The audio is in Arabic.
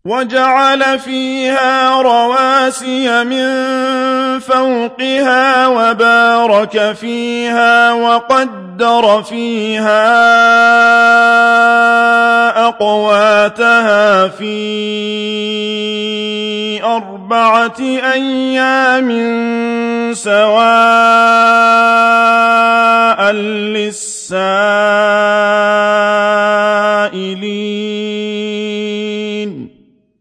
وجعل فيها رواسي من فوقها وبارك فيها وقدر فيها أقواتها في 4 أيام سواء للسائلين.